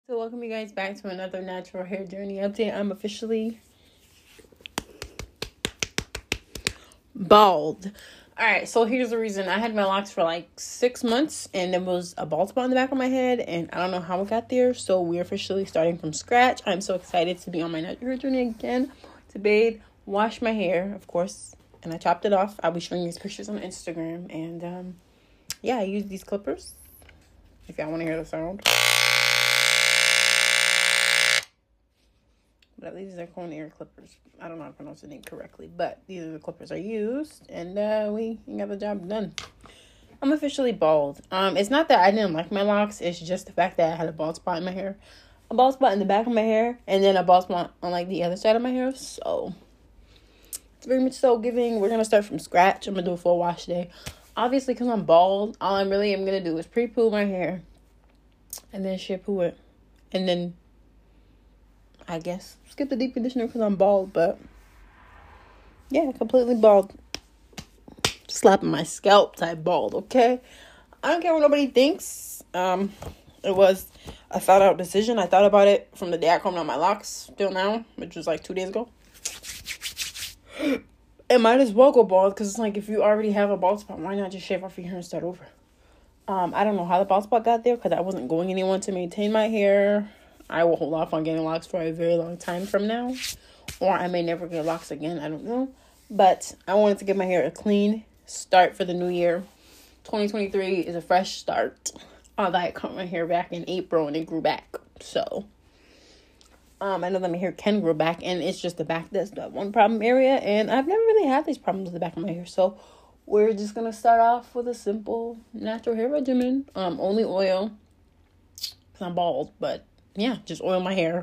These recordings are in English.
So welcome you guys back to another natural hair journey update. I'm officially bald. Alright, so here's the reason. I had my locks for like 6 months and there was a bald spot in the back of my head and I don't know how it got there. So we're officially starting from scratch. I'm so excited to be on my natural hair journey again. To bathe, wash my hair, of course, and I chopped it off. I'll be showing these pictures on Instagram and yeah, I use these clippers. If y'all want to hear the sound. But these are Conair clippers. I don't know how to pronounce the name correctly, but these are the clippers I used, and we got the job done. I'm officially bald. It's not that I didn't like my locks. It's just the fact that I had a bald spot in my hair, a bald spot in the back of my hair, and then a bald spot on like the other side of my hair. So it's very much so giving. We're gonna start from scratch. I'm gonna do a full wash day. Obviously, because I'm bald, all I really am gonna do is pre-poo my hair, and then shampoo it, and then I guess skip the deep conditioner because I'm bald, but yeah, completely bald. Slapping my scalp type bald, okay? I don't care what nobody thinks. It was a thought out decision. I thought about it from the day I combed out my locks till now, which was like 2 days ago. It might as well go bald because it's like if you already have a bald spot, why not just shave off your hair and start over? I don't know how the bald spot got there because I wasn't going anyone to maintain my hair. I will hold off on getting locks for a very long time from now. Or I may never get locks again. I don't know. But I wanted to give my hair a clean start for the new year. 2023 is a fresh start. Although I cut my hair back in April and it grew back. So, I know that my hair can grow back. And it's just the back that's the one problem area. And I've never really had these problems with the back of my hair. So, we're just going to start off with a simple natural hair regimen. Only oil. Because I'm bald, but yeah, just oil my hair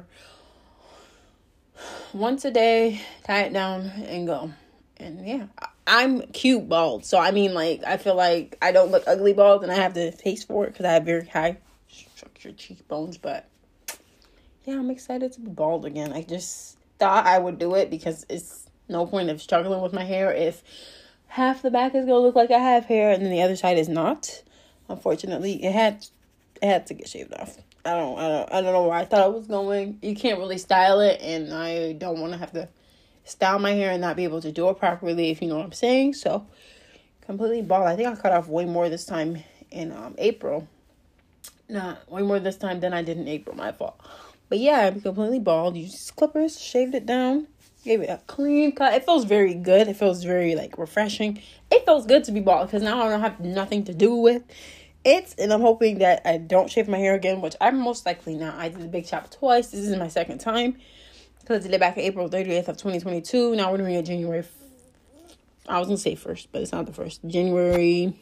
once a day, tie it down, and go. And yeah, I'm cute bald. So, I mean, like, I feel like I don't look ugly bald, and I have the face for it because I have very high structured cheekbones. But yeah, I'm excited to be bald again. I just thought I would do it because it's no point of struggling with my hair if half the back is going to look like I have hair and then the other side is not. Unfortunately, it had to get shaved off. I don't know where I thought I was going. You can't really style it, and I don't want to have to style my hair and not be able to do it properly, if you know what I'm saying. So, completely bald. I think I cut off way more this time in April. Not way more this time than I did in April. My fault. But yeah, I'm completely bald. Used clippers, shaved it down, gave it a clean cut. It feels very good. It feels very like refreshing. It feels good to be bald because now I don't have nothing to do with it, and I'm hoping that I don't shave my hair again, which I'm most likely not. I did the big chop twice. This is my second time because I did it back April 30th of 2022. Now we're doing it January. I was gonna say first, but it's not the first. January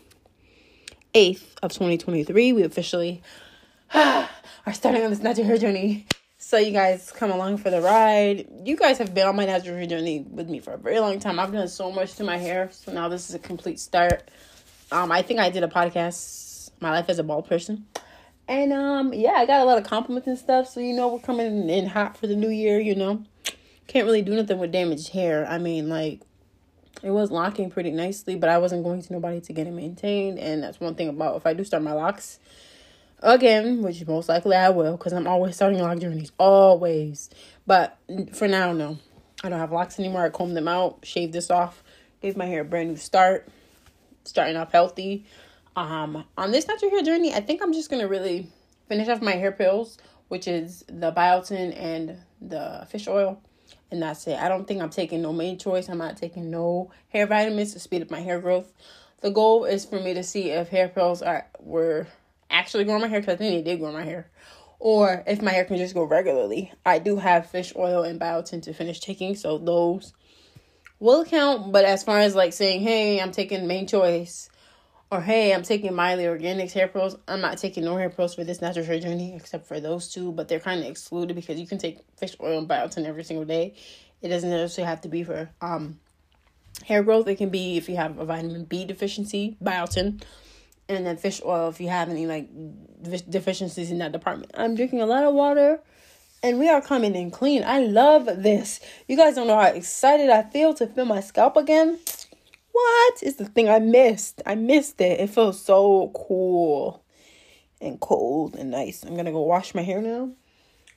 8th of 2023. We officially are starting on this natural hair journey. So you guys come along for the ride. You guys have been on my natural hair journey with me for a very long time. I've done so much to my hair, so now this is a complete start. I think I did a podcast, My Life as a Bald Person. And, yeah, I got a lot of compliments and stuff. So, we're coming in hot for the new year, Can't really do nothing with damaged hair. I mean, like, it was locking pretty nicely, but I wasn't going to nobody to get it maintained. And that's one thing about if I do start my locks again, which most likely I will, because I'm always starting lock journeys. Always. But for now, no. I don't have locks anymore. I combed them out, shaved this off, gave my hair a brand new start. Starting off healthy. On this natural hair journey, I think I'm just going to really finish off my hair pills, which is the biotin and the fish oil. And that's it. I don't think I'm taking no Made Choice. I'm not taking no hair vitamins to speed up my hair growth. The goal is for me to see if hair pills were actually growing my hair, because I think they did grow my hair. Or if my hair can just go regularly. I do have fish oil and biotin to finish taking, so those will count. But as far as like saying, hey, I'm taking Made Choice, or hey, I'm taking Miley Organics hair pearls, I'm not taking no hair pearls for this natural hair journey except for those two, but they're kind of excluded because you can take fish oil and biotin every single day. It doesn't necessarily have to be for hair growth. It can be if you have a vitamin B deficiency, biotin, and then fish oil if you have any like deficiencies in that department. I'm drinking a lot of water. And we are coming in clean. I love this. You guys don't know how excited I feel to feel my scalp again. What? It's the thing I missed. I missed it. It feels so cool and cold and nice. I'm going to go wash my hair now.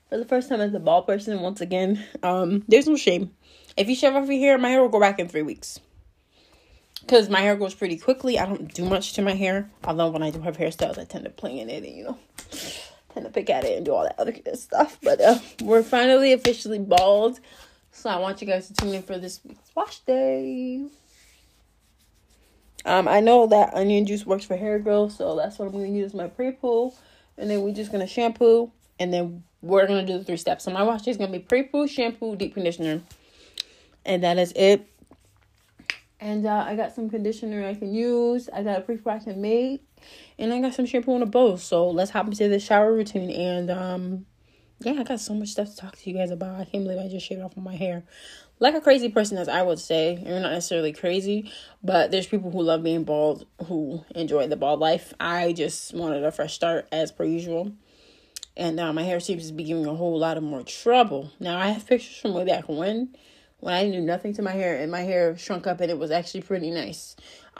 For the first time as a bald person, once again, there's no shame. If you shave off your hair, my hair will grow back in 3 weeks. Because my hair grows pretty quickly. I don't do much to my hair. Although when I do have hairstyles, I tend to play in it and, tend to pick at it and do all that other good stuff. But we're finally officially bald. So I want you guys to tune in for this week's wash day. I know that onion juice works for hair growth. So that's what I'm going to use as my pre-poo. And then we're just going to shampoo. And then we're going to do the 3 steps. So my wash day is going to be pre-poo, shampoo, deep conditioner. And that is it. And I got some conditioner I can use. I got a pre-poo I can make. And I got some shampoo in a bowl. So let's hop into the shower routine. And I got so much stuff to talk to you guys about. I can't believe I just shaved off my hair. Like a crazy person, as I would say. You're not necessarily crazy. But there's people who love being bald, who enjoy the bald life. I just wanted a fresh start as per usual. And my hair seems to be giving a whole lot of more trouble. Now, I have pictures from way back when I didn't do nothing to my hair and my hair shrunk up and it was actually pretty nice.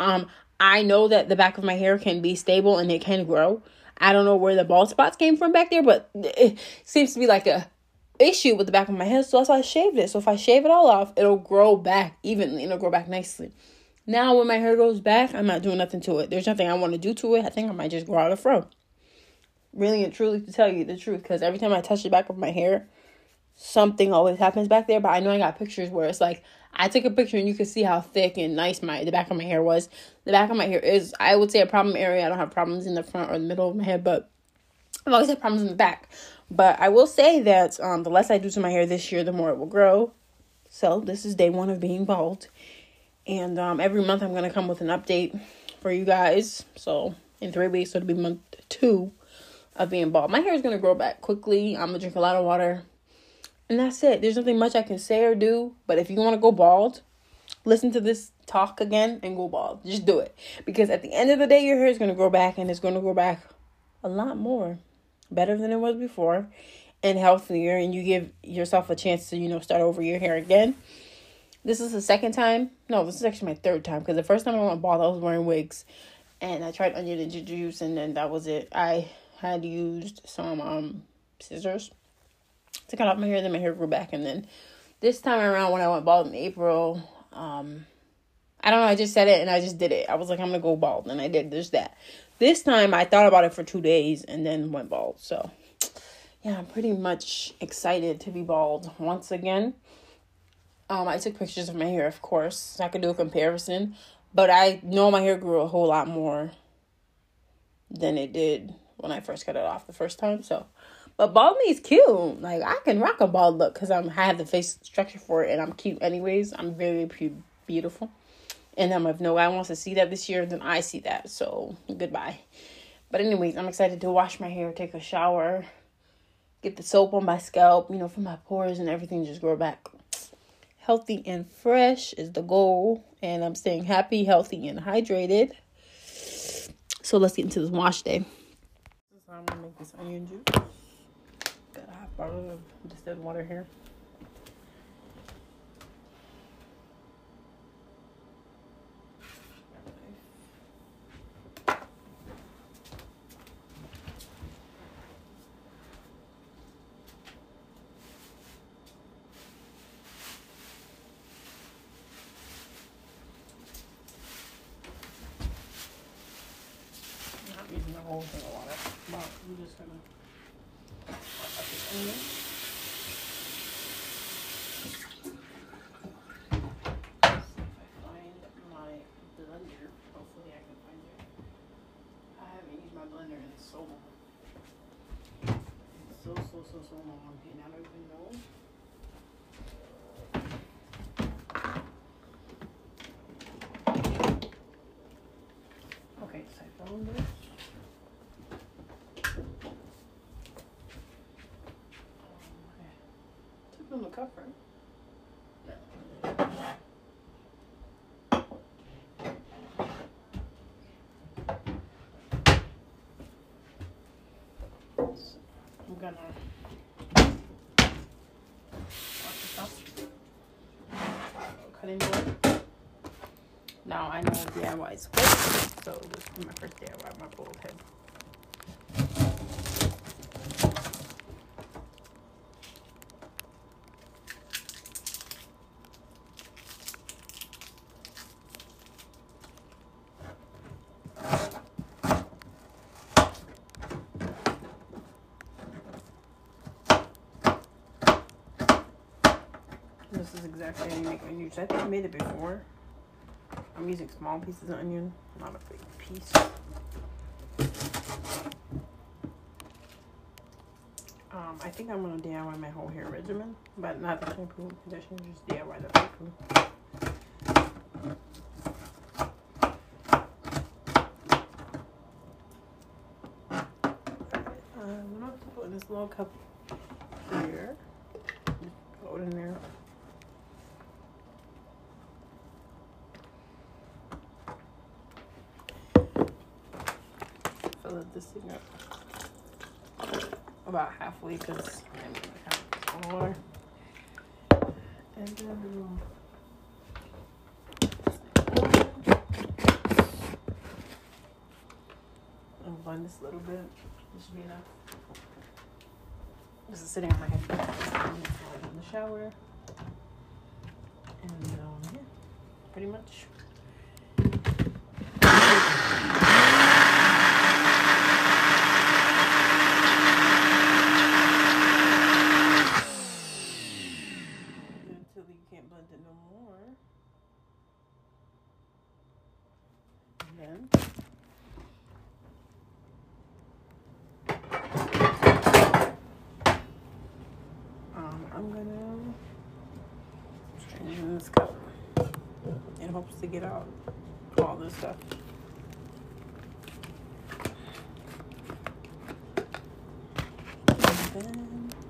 I know that the back of my hair can be stable and it can grow. I don't know where the bald spots came from back there, but it seems to be like a issue with the back of my head. So that's why I shaved it. So if I shave it all off, it'll grow back evenly and it'll grow back nicely. Now when my hair grows back, I'm not doing nothing to it. There's nothing I want to do to it. I think I might just grow out a fro. Really and truly, to tell you the truth, because every time I touch the back of my hair, something always happens back there. But I know I got pictures where it's like I took a picture and you can see how thick and nice the back of my hair was. The back of my hair is, I would say, a problem area. I don't have problems in the front or the middle of my head, but I've always had problems in the back. But I will say that the less I do to my hair this year, the more it will grow. So this is day 1 of being bald. And every month I'm going to come with an update for you guys. So in 3 weeks, it'll be month 2 of being bald. My hair is going to grow back quickly. I'm going to drink a lot of water. And that's it. There's nothing much I can say or do. But if you want to go bald, listen to this talk again and go bald. Just do it. Because at the end of the day, your hair is going to grow back. And it's going to grow back a lot more. Better than it was before. And healthier. And you give yourself a chance to, start over your hair again. This is the second time. No, this is actually my 3rd time. Because the first time I went bald, I was wearing wigs. And I tried onion and ginger juice. And then that was it. I had used some scissors to cut off my hair, then my hair grew back. And then this time around when I went bald in April, I don't know, I just said it and I just did it. I was like, I'm gonna go bald, and I did just that. This time I thought about it for 2 days and then went bald. So yeah, I'm pretty much excited to be bald once again. I took pictures of my hair, of course, so I could do a comparison, but I know my hair grew a whole lot more than it did when I first cut it off the first time. So but bald me is cute. Like, I can rock a bald look because I have the face structure for it and I'm cute anyways. I'm very beautiful. And if no guy wants to see that this year, then I see that. So, goodbye. But anyways, I'm excited to wash my hair, take a shower, get the soap on my scalp, for my pores and everything just grow back. Healthy and fresh is the goal. And I'm staying happy, healthy, and hydrated. So, let's get into this wash day. So I'm going to make this onion juice. Got a half bottle of distilled water here. Not using the whole thing of water, but I'm just gonna put this in. Blender in so long. So long. And I don't even know. Okay, so I found this. Took them the cup, right? I'm gonna wash this up. Cutting board. Now I know DIY is quick, so this is my first DIY, my bald head. This is exactly how you make onion juice. I think I made it before. I'm using small pieces of onion, not a big piece. I think I'm gonna DIY my whole hair regimen, but not the shampoo and conditioner, just DIY the shampoo. I'm gonna put in this little cup here. Just throw it in there. Fill this thing up about halfway because I'm gonna have water. And then I'll blend this a little bit. This should be enough. This is sitting on my head. I'm in the shower. And yeah, pretty much. Until you can't blend it no more. And then I'm gonna strain it in this cup. It hopes to get out all this stuff. And then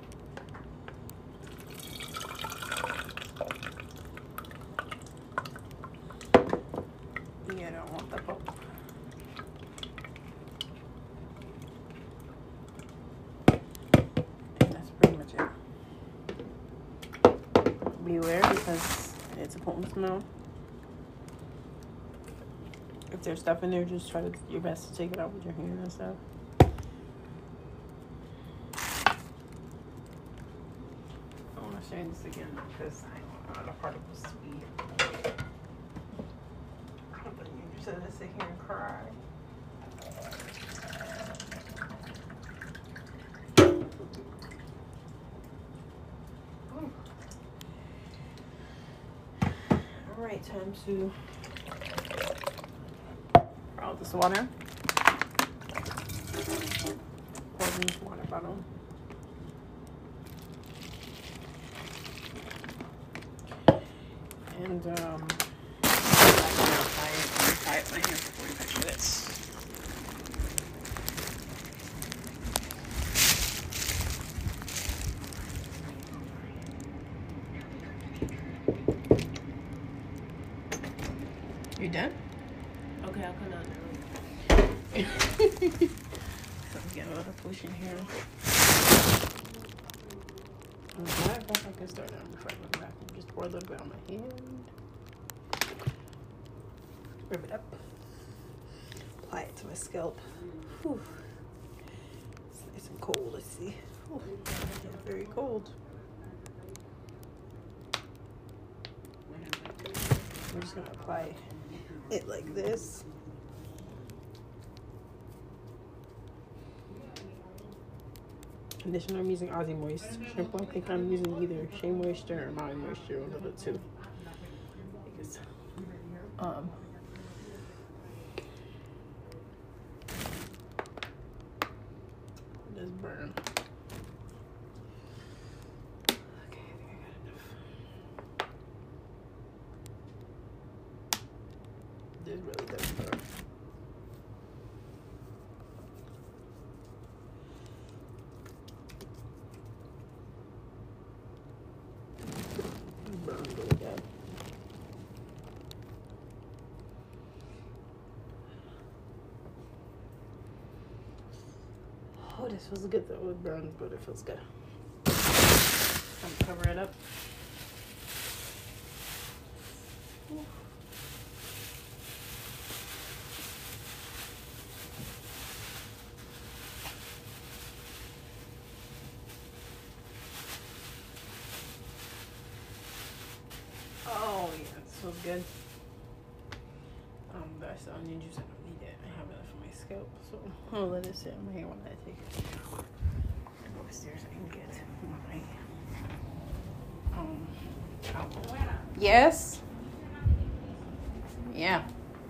yeah, I don't want the pulp. And that's pretty much it. Beware because it's a potent smell. If there's stuff in there, just try to do your best to take it out with your hand and stuff. I want to strain this again because I don't know the particles sweet. I thought you just had to sit here and cry. All right, time to pour out this water. Pour in this water bottle. And tie it my hair for 45 minutes. You done? Okay, I'll come out now. So we get a lot of pushing here. I'm glad I can start out before I go back. Just pour a little bit on my hand. Rub it up. Apply it to my scalp. Whew. It's nice and cold, let's see. Whew. Yeah, very cold. We're just gonna apply it like this. Conditioner, I'm using Aussie Moist. Shampoo, I think I'm using either Shea Moisture or Maui Moisture, one of the two. Because, it does burn. Okay, I think I got enough. This really does burn. Burn really bad. Oh, this feels good though. It burns, but it feels good. I'm gonna cover it up. Ooh. Oh yeah, this feels good. That's the onion juice. I don't need that. I have enough for my scalp, so I'll let it sit on my hair when I take it. I go upstairs and get my Yes. Yeah.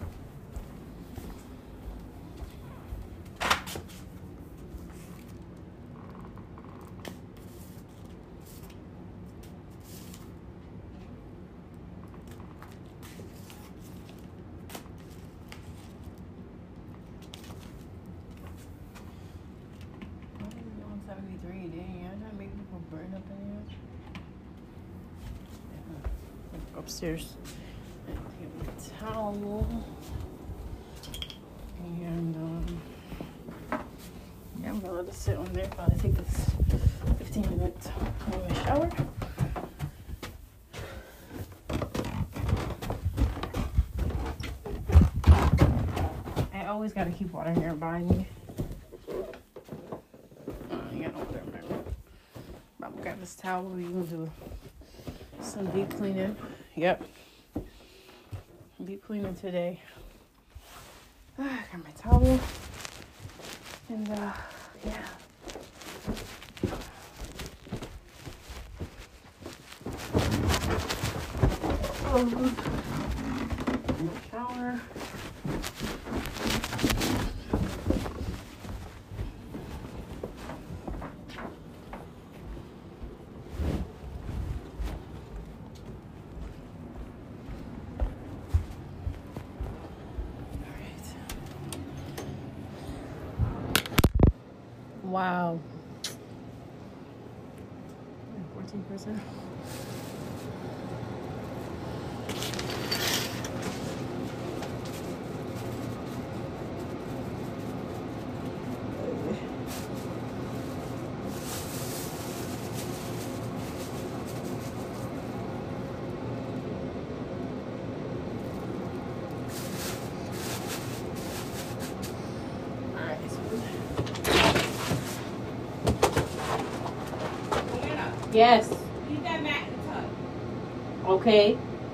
Upstairs. Get my towel. And yeah, I'm gonna let it sit on there. Probably take this 15 minutes in my shower. I always gotta keep water here by me. You got no water in my room. I'm gonna grab this towel. We're gonna do some deep cleaning. Yep. Deep cleaning today. I got my towel. And yeah. Shower. Wow. 14%. Yes. Leave that mat in the tub. Okay.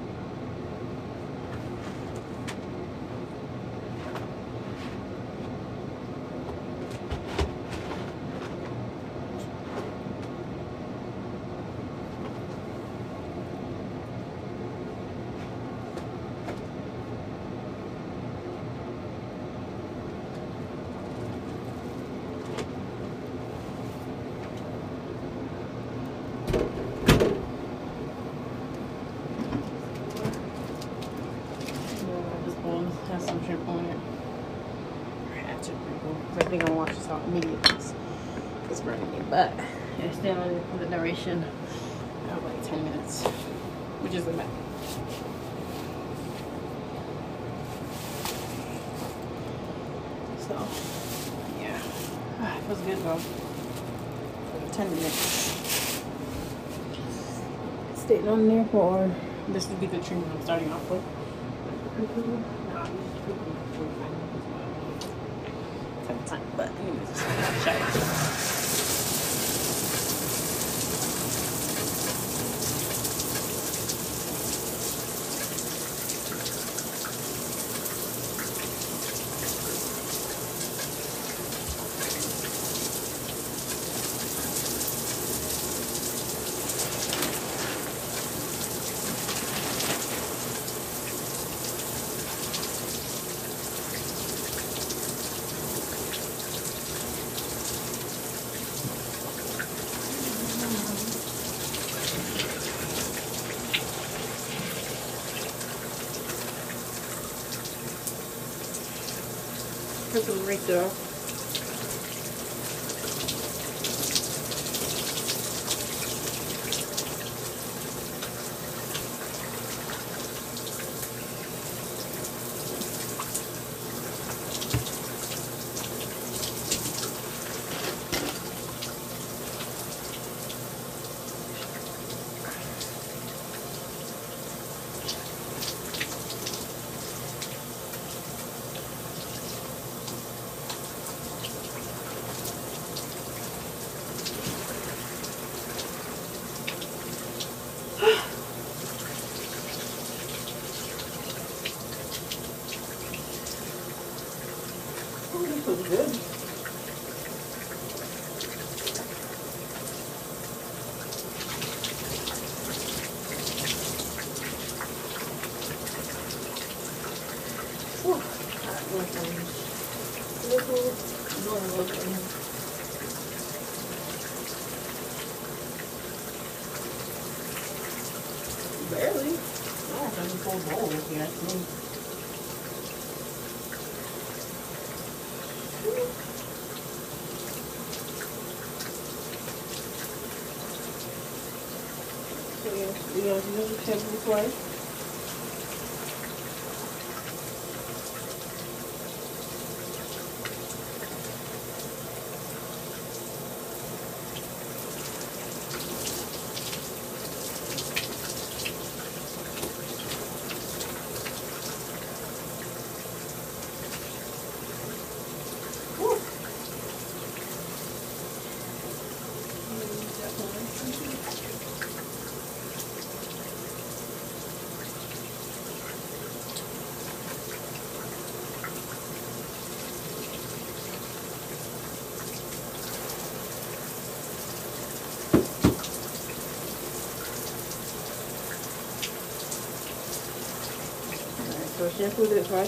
Has some shrimp on it. Hatchet wrinkle. I think I'm gonna wash this out immediately. It's burning me, but it's still in the duration of like 10 minutes, which is the max. So, yeah. It feels good though. 10 minutes. Staying on there for this would be the treatment I'm starting off with. Time, but anyways, check. Put them right there. Barely. I don't have a full bowl if you ask me. So yeah, you know the table twice. So shampoo this, right?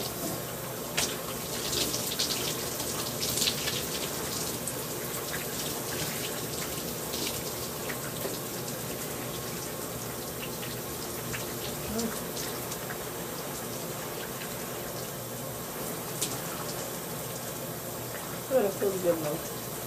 Oh, that feels good though.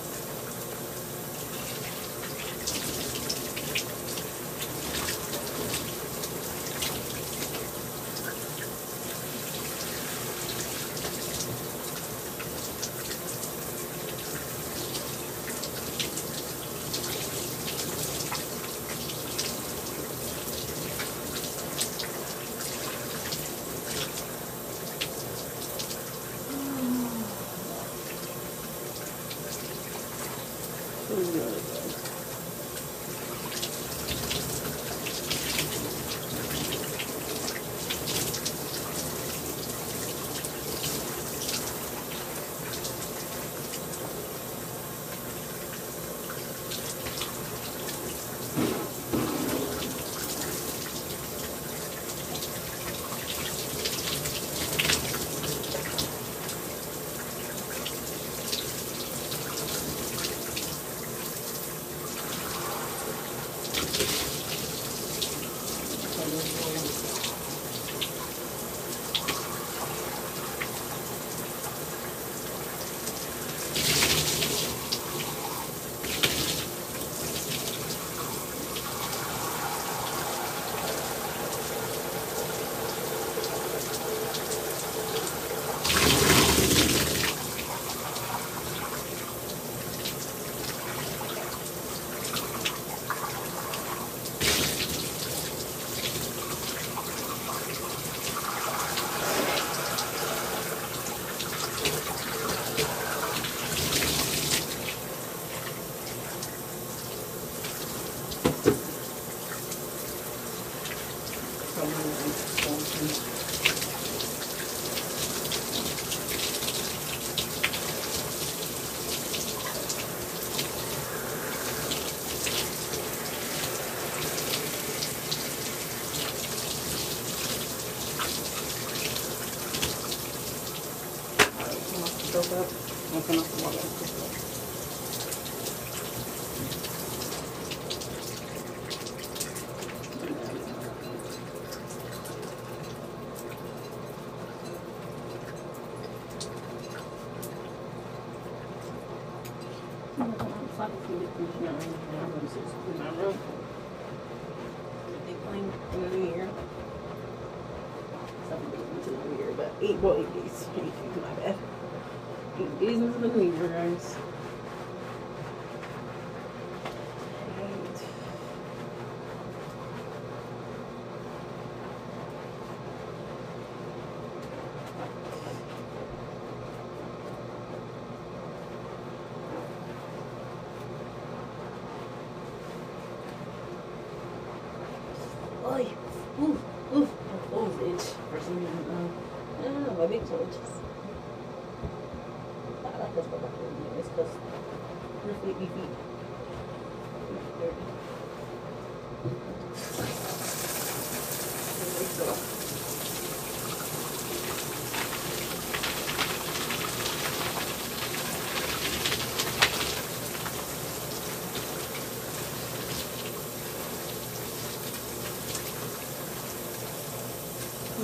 Feels good. Soak up. Open up the water. In the new year. 8 days. 8 days, my bad. 8 days into the new year, guys. Oy, ooh, my toes itch for some reason. My big toe itches. I like this one. It's because your sleepy feet. Dirty. There we go.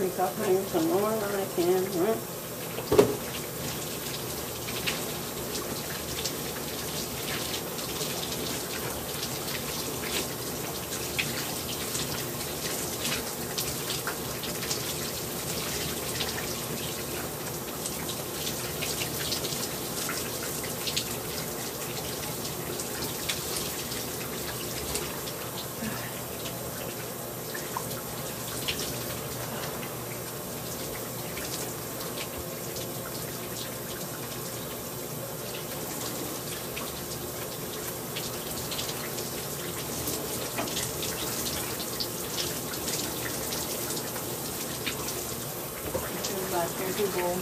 Make up some more than I can. Bowl.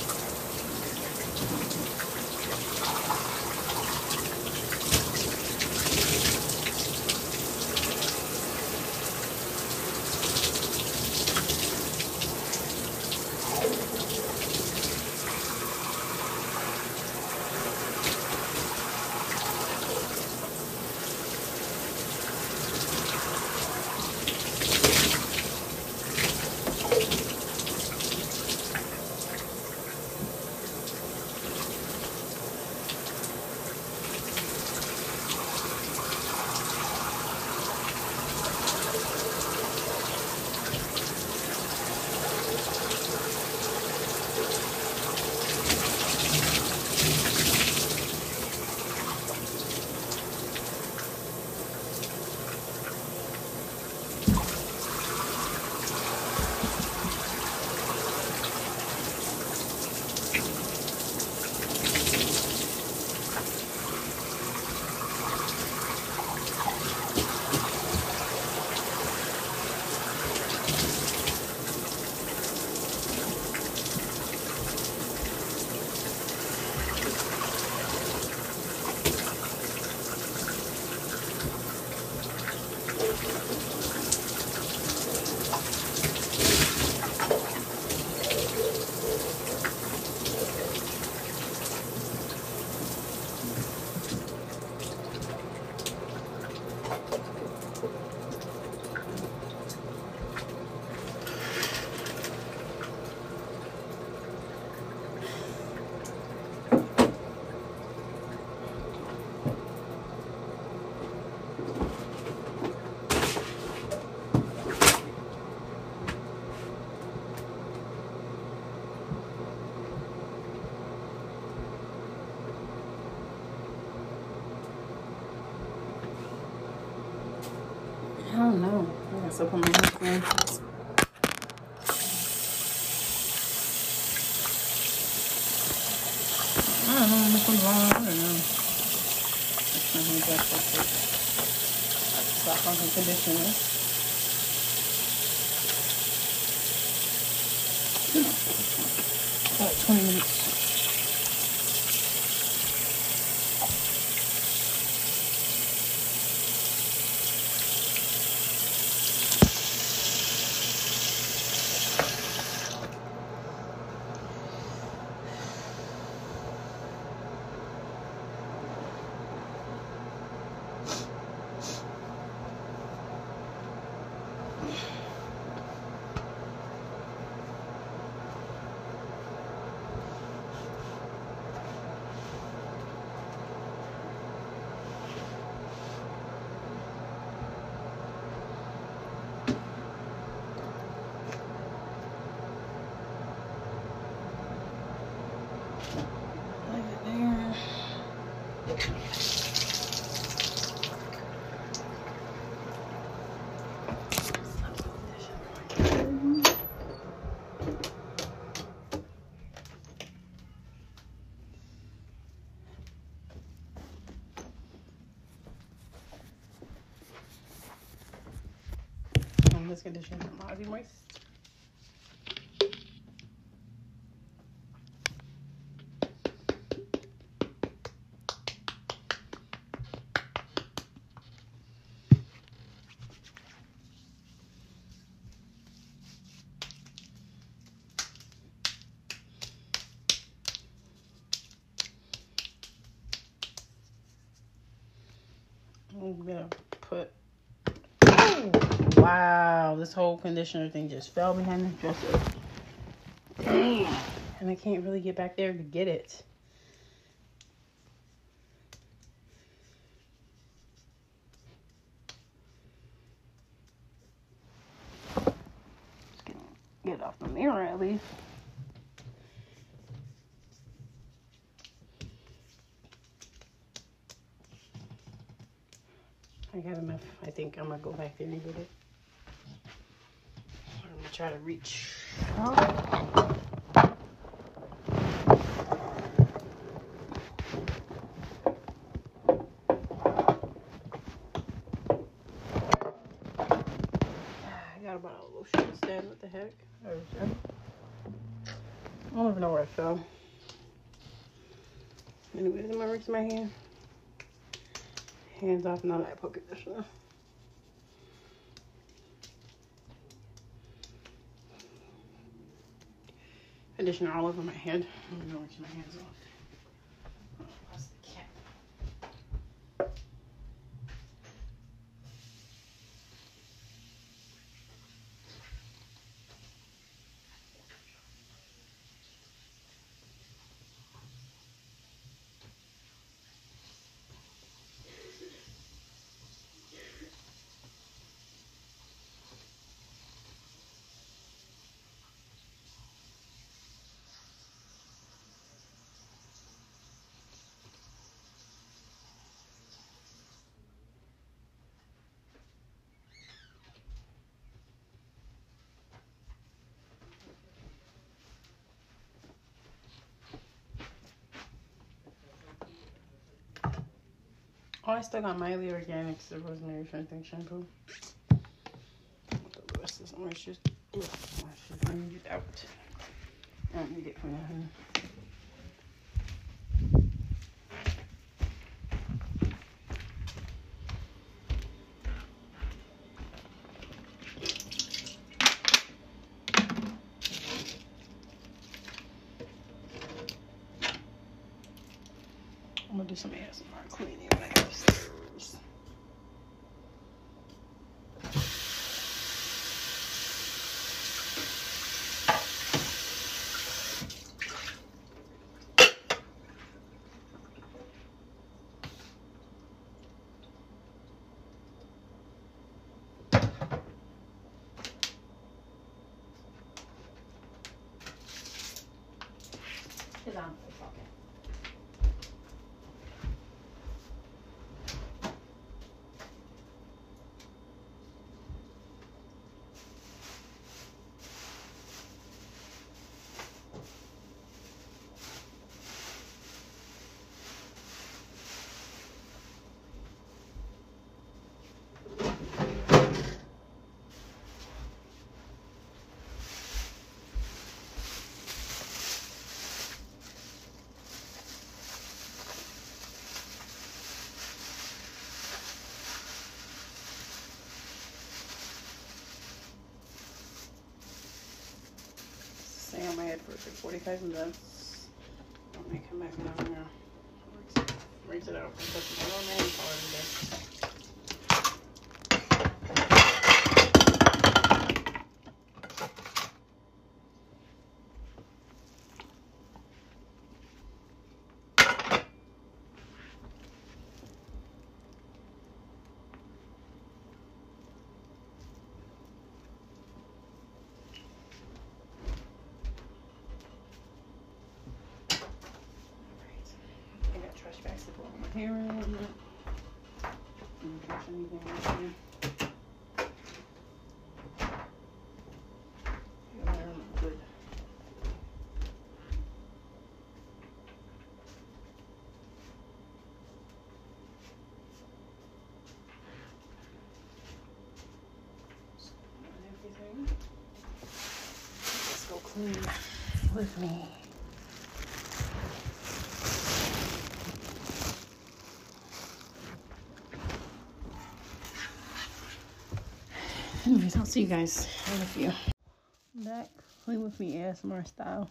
I don't know. I got stuff on my headphones. I don't know which one's wrong. I don't know. That's my hair back real quick. Stop on some conditioner. About 20 minutes. This condition might be moist. I'm gonna put. Wow, this whole conditioner thing just fell behind the dresser. And I can't really get back there to get it. Just get it off the mirror at least. I got enough. I think I'm gonna go back there and get it. I'm gonna try to reach. Oh. I got about a lotion stand. What the heck? I don't even know where it fell. Anyways, I'm gonna rinse my hand. Hands off, now that I poke conditioner. Conditioner all over my head. I'm gonna rinse my hands off. Oh, that's the cat. Oh, I still got Miley Organics, the rosemary strengthening shampoo. The rest of this orange juice. I need it out. I don't need it for nothing. I'm gonna do some ASMR cleaning upstairs. Sit down for a second. Stay on my head for 45 minutes. I'm gonna come back down here. Rinse it out. Put my own nail polish in there. Trash bags to put my hair in. Don't trash anything right here. Your hair looks good. Everything. Let's go clean with me. Anyways, I'll see you guys in a few. Back, clean with me ASMR style.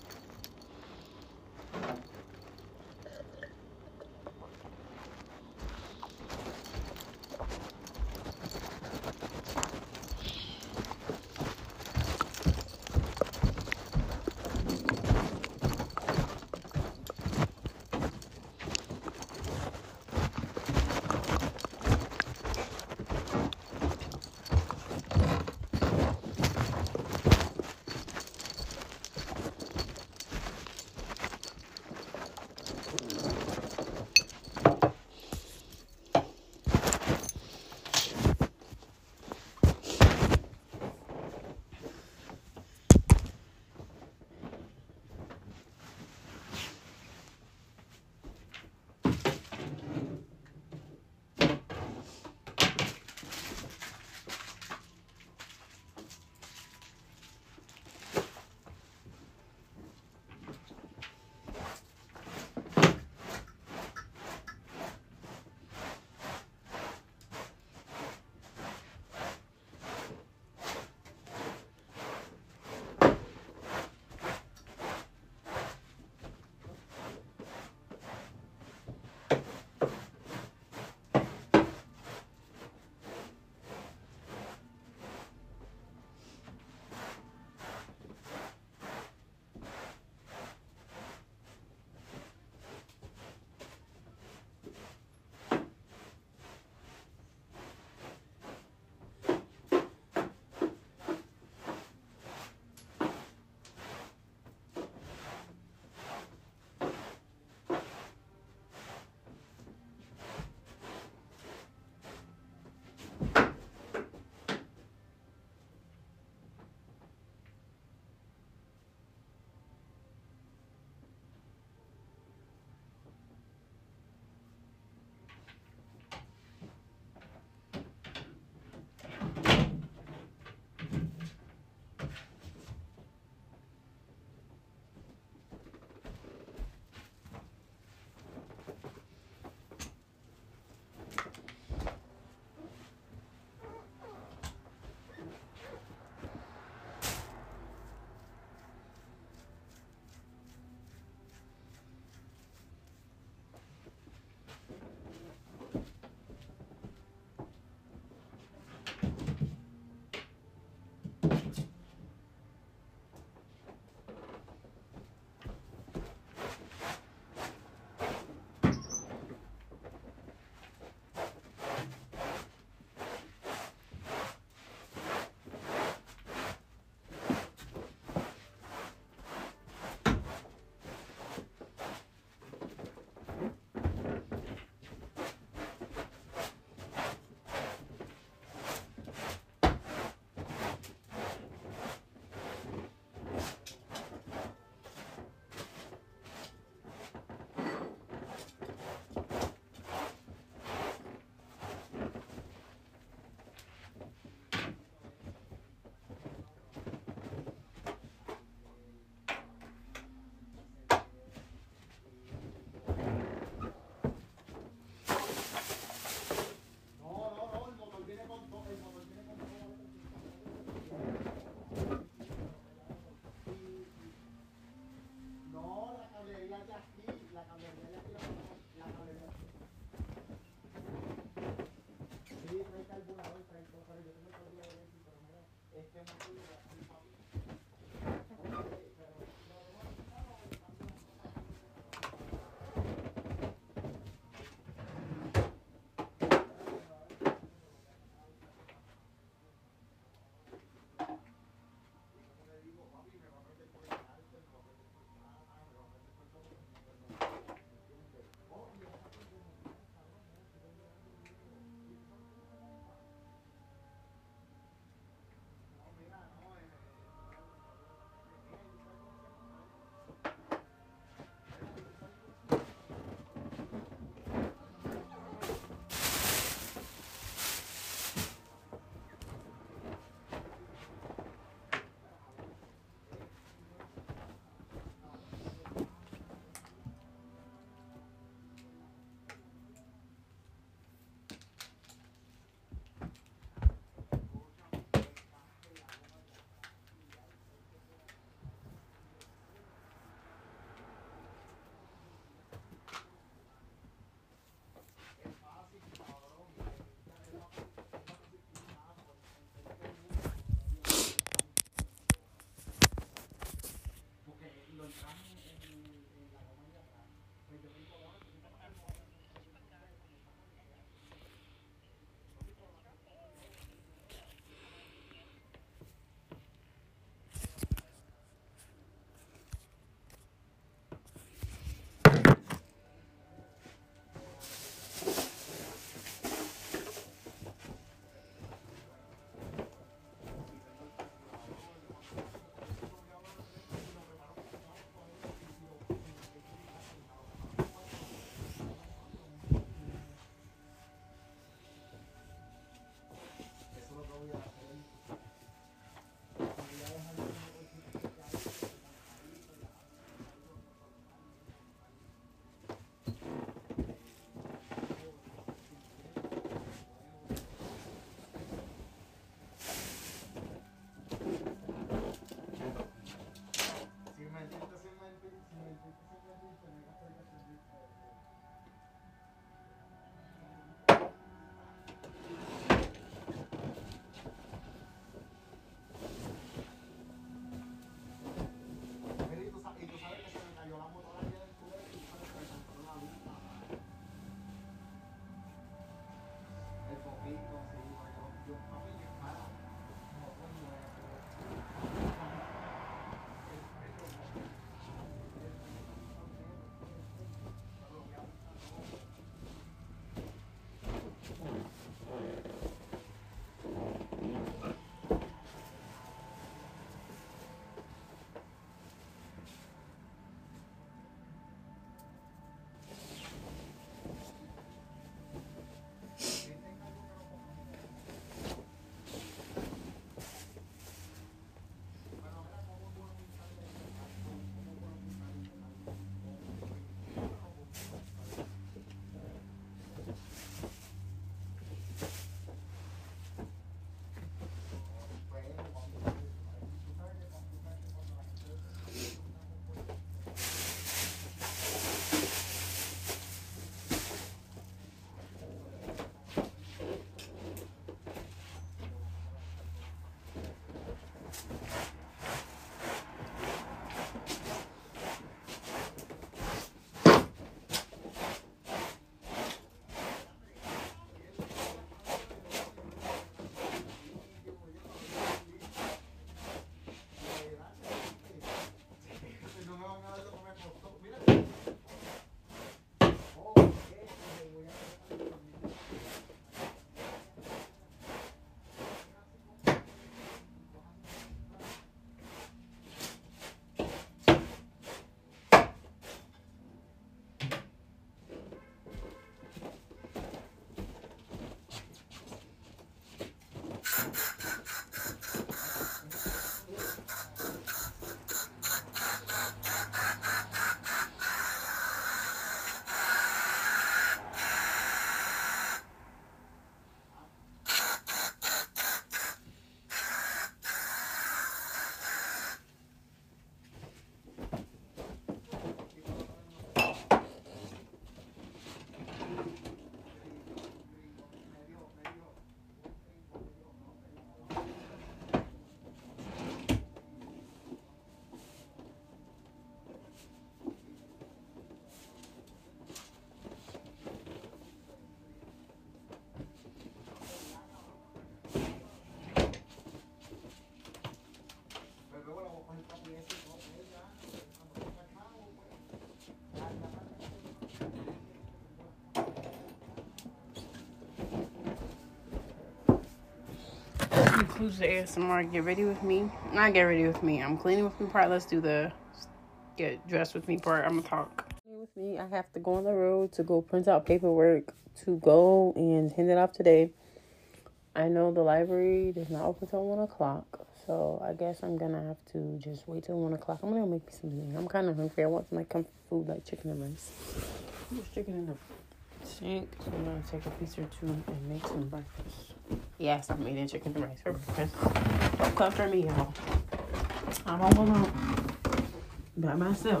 Concludes the ASMR. Get ready with me. Not get ready with me. I'm cleaning with me part. Let's do the get dressed with me part. I'm gonna talk. With me, I have to go on the road to go print out paperwork to go and hand it off today. I know the library does not open till 1 o'clock, so I guess I'm gonna have to just wait till 1 o'clock. I'm gonna make me something. I'm kind of hungry. I want some like comfort food, like chicken and rice. There's chicken in the sink, so I'm gonna take a piece or two and make some breakfast. Yes, I'm eating chicken and rice for breakfast. Don't come for me, y'all. I'm home alone by myself.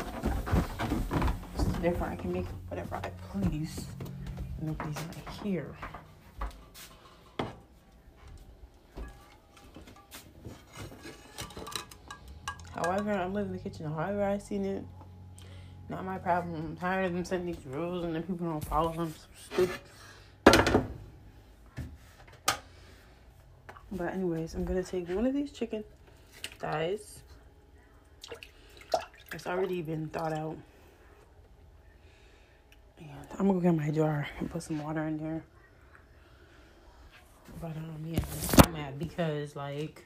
So therefore, I can make whatever I please. Nobody's not here. However, I'm living in the kitchen. However I seen it, not my problem. I'm tired of them setting these rules and then people don't follow them. So stupid. But anyways, I'm gonna take one of these chicken thighs. It's already been thawed out. And I'm gonna go get my jar and put some water in there. But yeah, I'm mad because like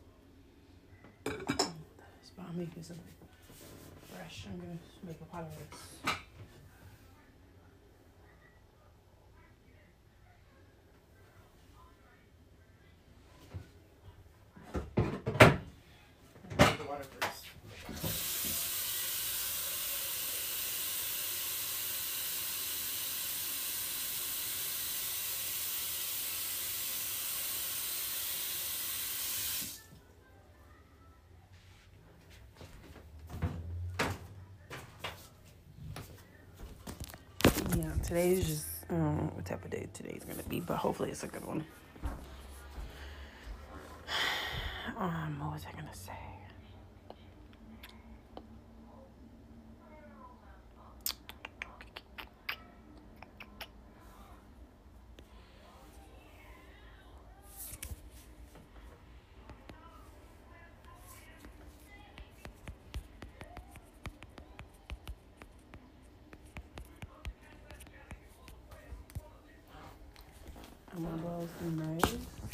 I'm making something fresh. I'm gonna make a pot of rice. The water first. Yeah, today's just I don't know what type of day today's gonna be, but hopefully it's a good one. What was I gonna say? I'm gonna boil some rice.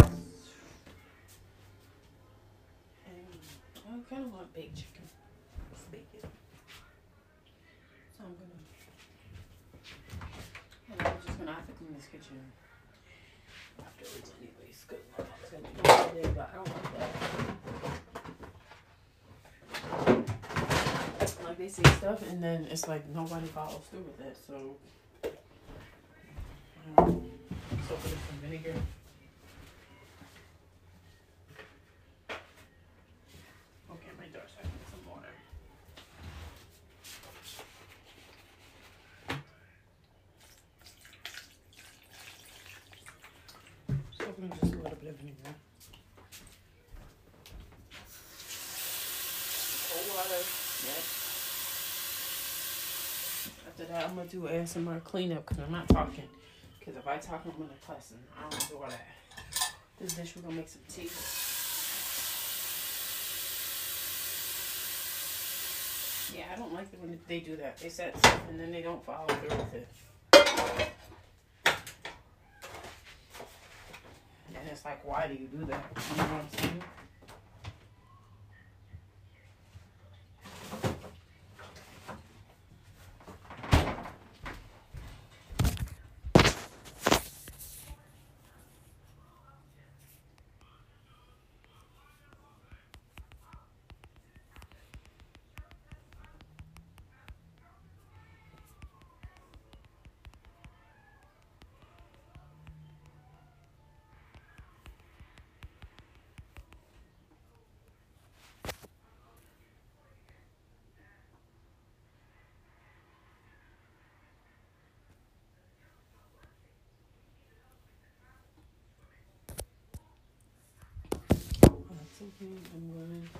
And I kind of want baked chicken. Let's bake it. So I'm just gonna have to clean this kitchen afterwards anyways. Cause it's gonna be all day, but I don't like that. Like they say stuff and then it's like nobody follows through with it. So soak it in some vinegar. Okay, my dark side with some water. Soak it in just a little bit of vinegar. Cold water. Yep. After that, I'm gonna do ASMR cleanup because I'm not talking. Because if I talk, I'm gonna cuss, and I don't want to do all that. This dish, we're gonna make some tea. Yeah, I don't like it when they do that. They set stuff and then they don't follow through with it. And it's like, why do you do that? You know what I'm saying? I'm going to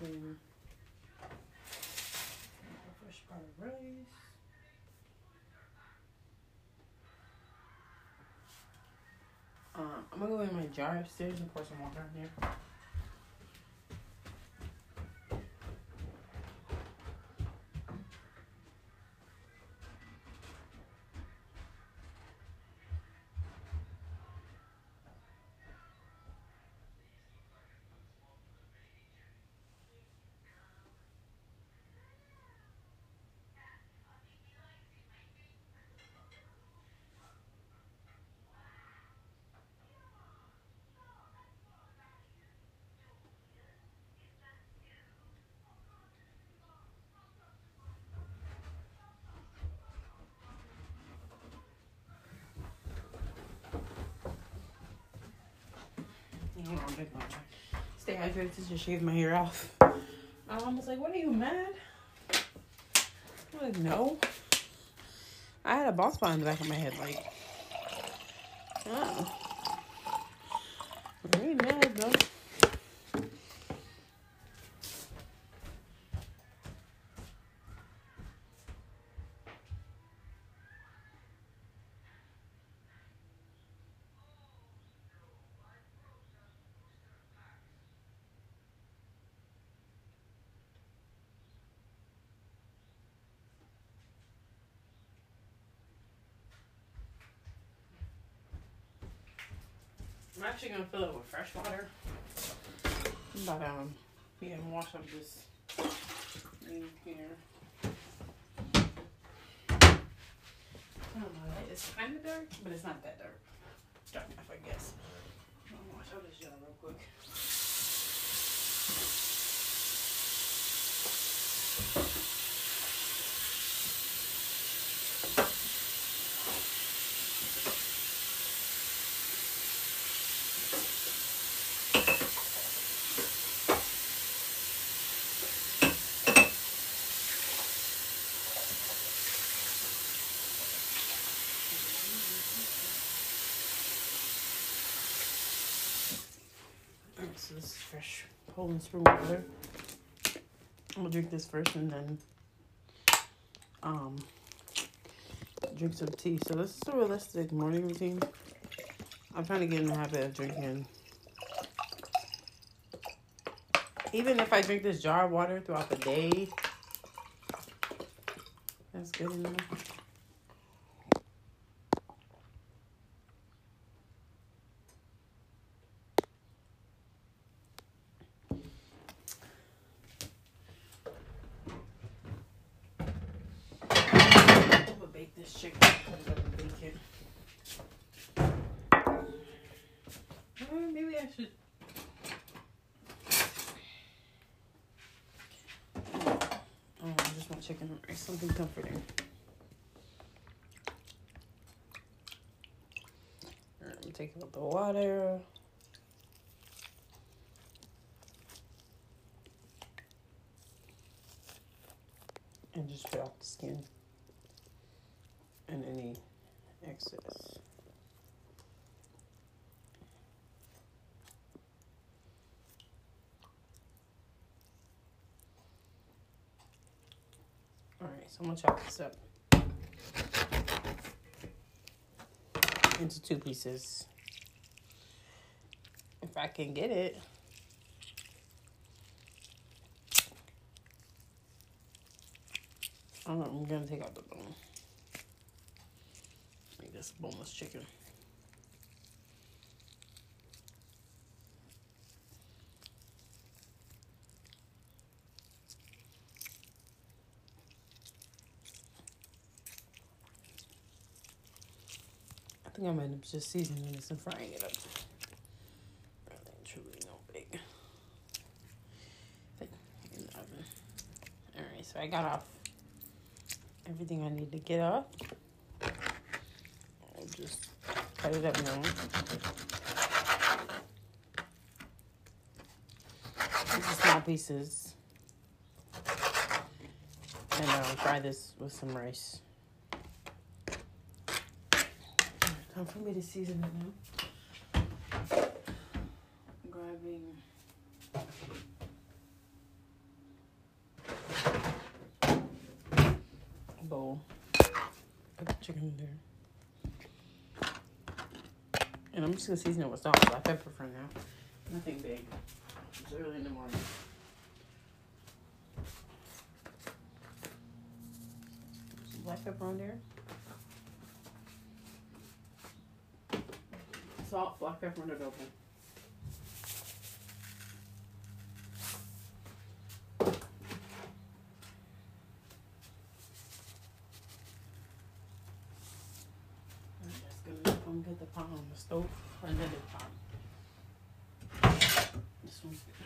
a fresh pot of rice. I'm gonna go in my jar upstairs and pour some water in here. don't know, I'm big on stay hydrated to just shave my hair off. My mom was like, "What are you mad?" I'm like, "No." I had a bald spot in the back of my head, like, oh. I ain't mad though. I'm actually gonna fill it with fresh water. But yeah, and wash up this in here. I don't know, it's kind of dark, but it's not that dark. Dark enough, I guess. I'm gonna wash out this jar real quick. Alright, so this is fresh Poland spring water. I'm gonna drink this first and then drink some tea. So this is a realistic morning routine. I'm trying to get in the habit of drinking. Even if I drink this jar of water throughout the day, that's good enough. I'm gonna bake this chicken. Maybe I should. Oh, I just want chicken and rice, something comforting. Alright, I'm taking out the water. And just peel off the skin and any excess. Alright, so I'm gonna chop this up into 2 pieces. If I can get it. I'm gonna take out the bone. Make this boneless chicken. I think I might have just seasoning this and frying it up. Really, truly no big. In the oven. Alright, so I got off everything I need to get off. I'll just cut it up now. Into small pieces. And fry this with some rice. Time for me to season it now. Grabbing a bowl. Put the chicken in there. And I'm just gonna season it with salt and black pepper for now. Nothing big. It's early in the morning. Some black pepper on there. Salt, black pepper, and adobo. I'm just gonna get the pot on the stove, another pot. This one's good.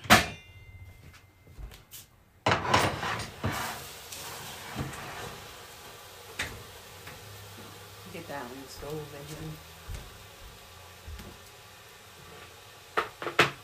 Get that on the stove and then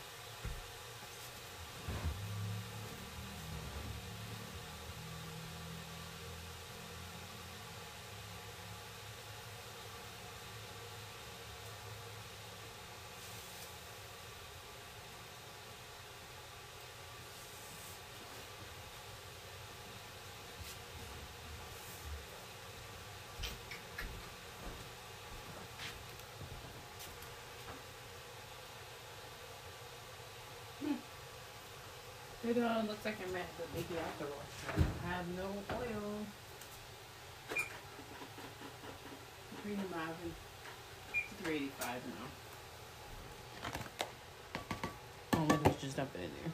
It looks like I'm at the baby afterwash. I have no oil. Green Marvin. 385 now. Oh, maybe just dump it in there.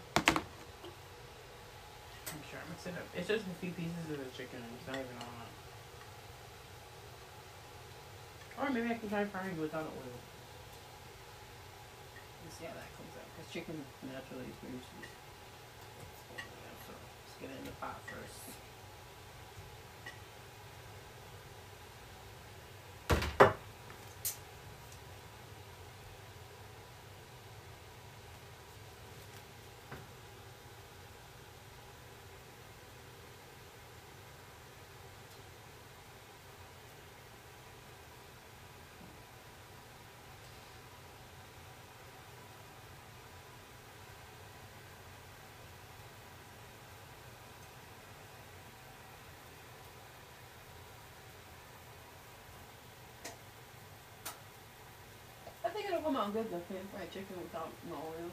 I'm sure I'm gonna set up. It's just a few pieces of the chicken. It's not even all. Or maybe I can try frying without oil. Let's see how that comes out. Because chicken naturally is greasy. Yeah, so let's get it in the pot first. I think it'll come out good, the pan fried chicken without no oil.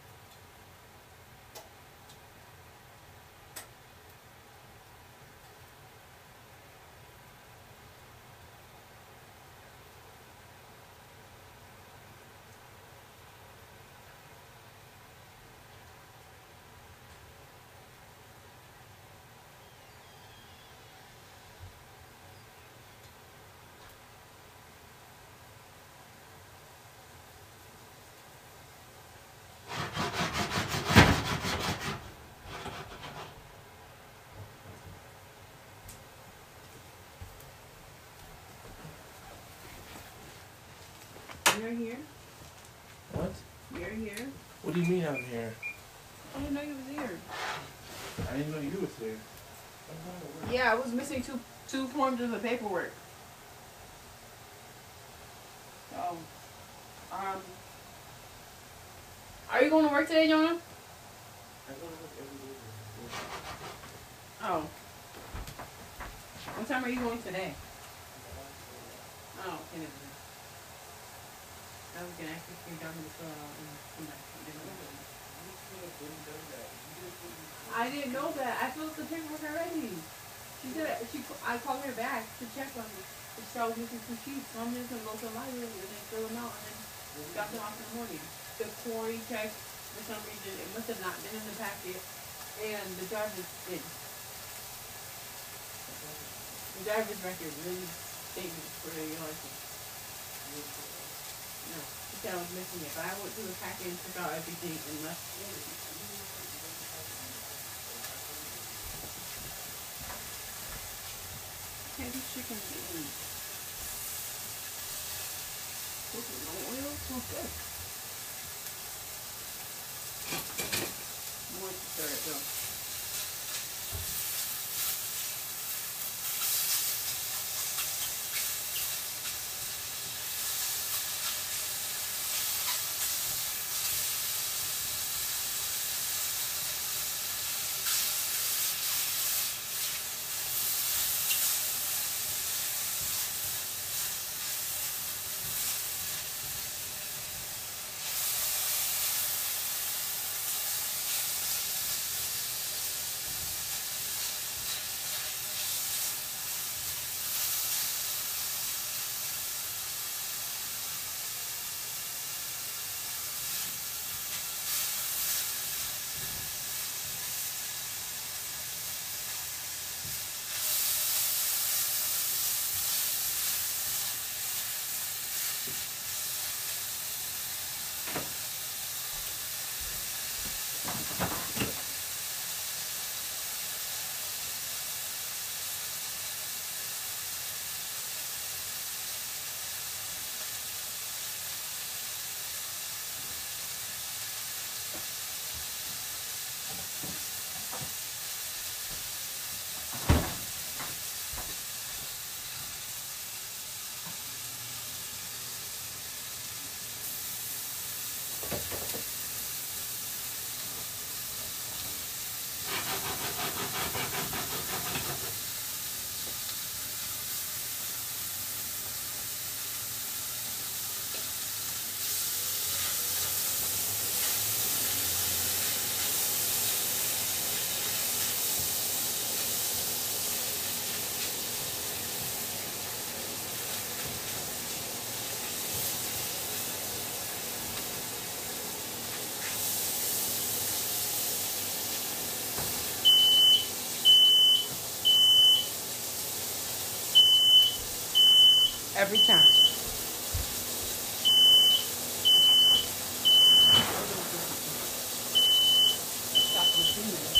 You're here? What? You're here? What do you mean I'm here? I didn't know you was here. I didn't know you was here. Yeah, I was missing two forms of the paperwork. So, are you going to work today, Jonah? I go to work every day. Oh. What time are you going today? Oh, okay. I was going to ask if you're done with I didn't know that. I filled the paperwork already. She said I called her back to check on it. She said I was missing two sheets. So I'm just gonna go to the library and then fill them out and then drop them off in the morning. The quarry check, for some reason, it must have not been in the packet, and the driver's thing. The driver's record, really statement for your license. No, she said I was missing it, but I went through the packet and took out everything and left. Okay, this chicken is cooked with no oil. Smells good. More to stir it though. every time. Stop for 2 minutes.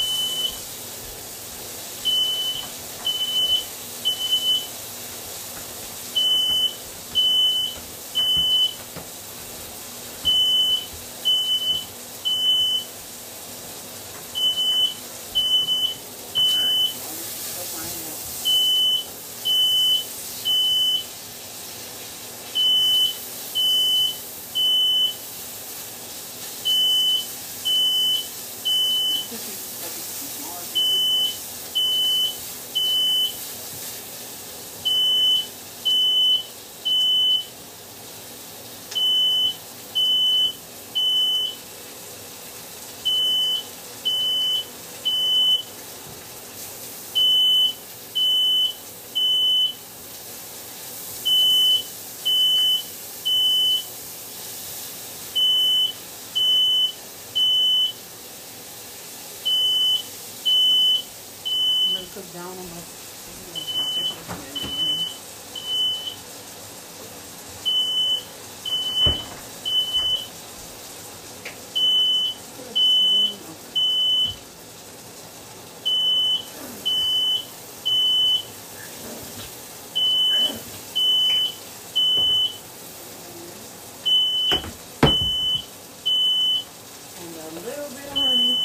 Cook down on my and a little bit of honey.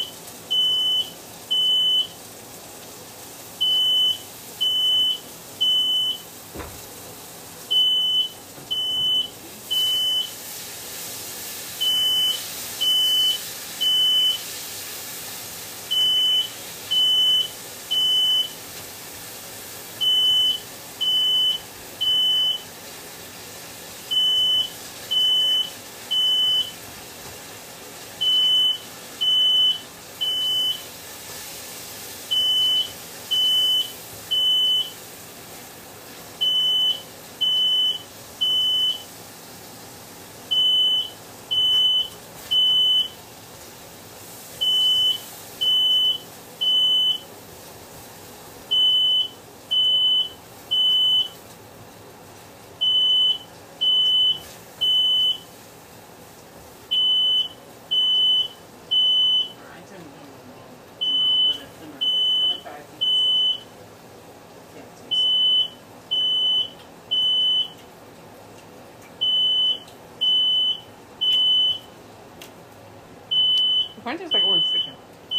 Mine tastes like orange chicken.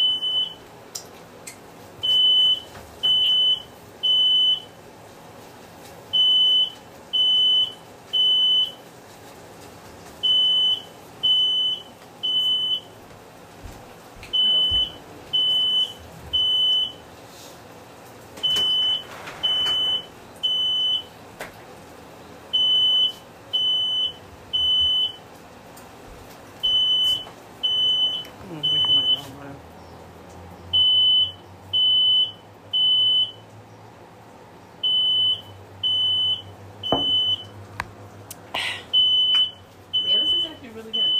Really good.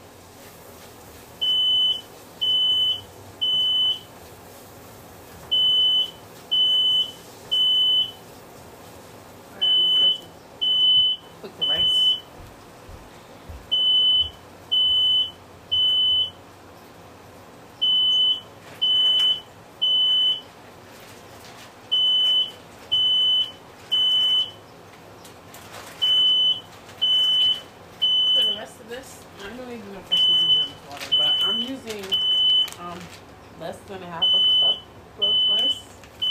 Cook the rice. For the rest of this, I don't even know if I should use this water, but I'm using less than a half a cup of rice.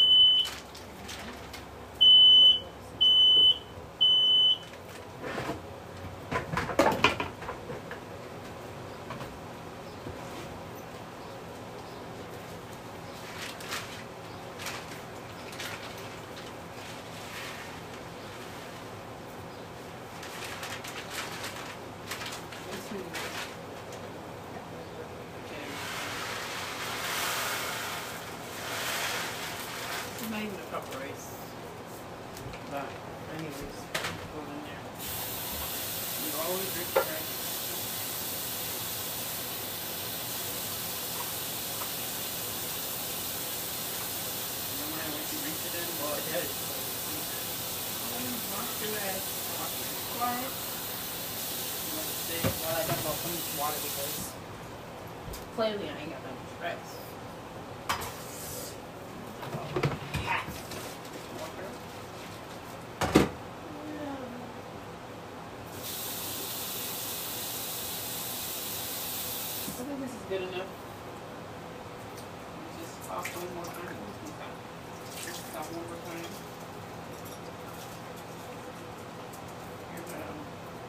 Not even a cup of rice. But anyways, go in there. You always drink the rice. No matter what you rinse it in, well it does. Always wash your rice. because clearly I ain't got that much stress. I think this is good enough. Just toss one more time. Stop one more time. Here we go.